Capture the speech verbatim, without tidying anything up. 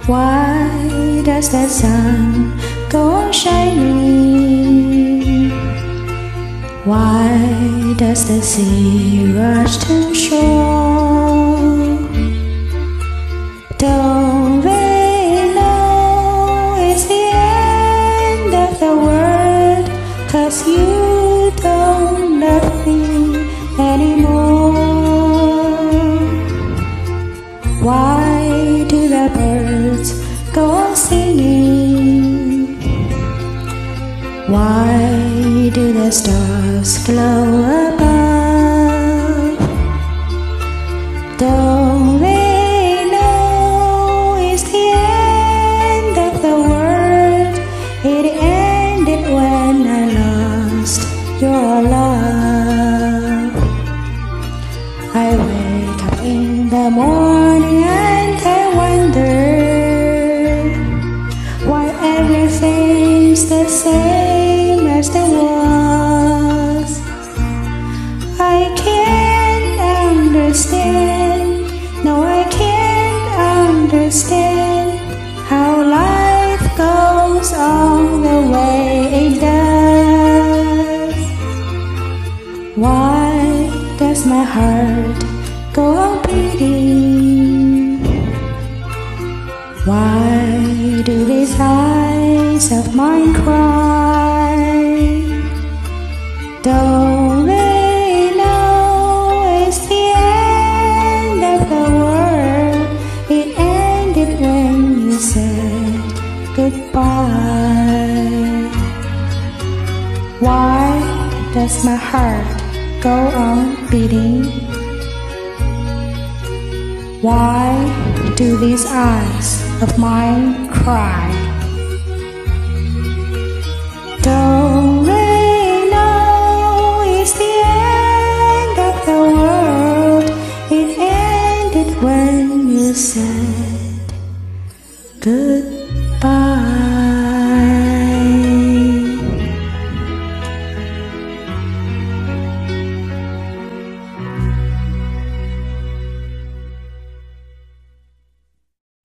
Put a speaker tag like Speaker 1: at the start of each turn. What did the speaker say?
Speaker 1: Why does the sun go on shining? Why does the sea rush to shore? Don't they know it's the end of the world, 'cause you don't love me anymore? Why do the birds go on singing? Why do the stars glow above? Don't they know it's the end of the world? It ended when I lost your love. I wake up in the morning and I wonder why everything's the same as it was. I can't understand, no I can't understand how life goes on the way it does. Why does my heart go on beating? Why do these eyes of mine cry? Don't they know it's the end of the world? It ended when you said goodbye. Why does my heart go on beating? Why do these eyes of mine cry? Don't they know it's the end of the world? It ended when you said goodbye.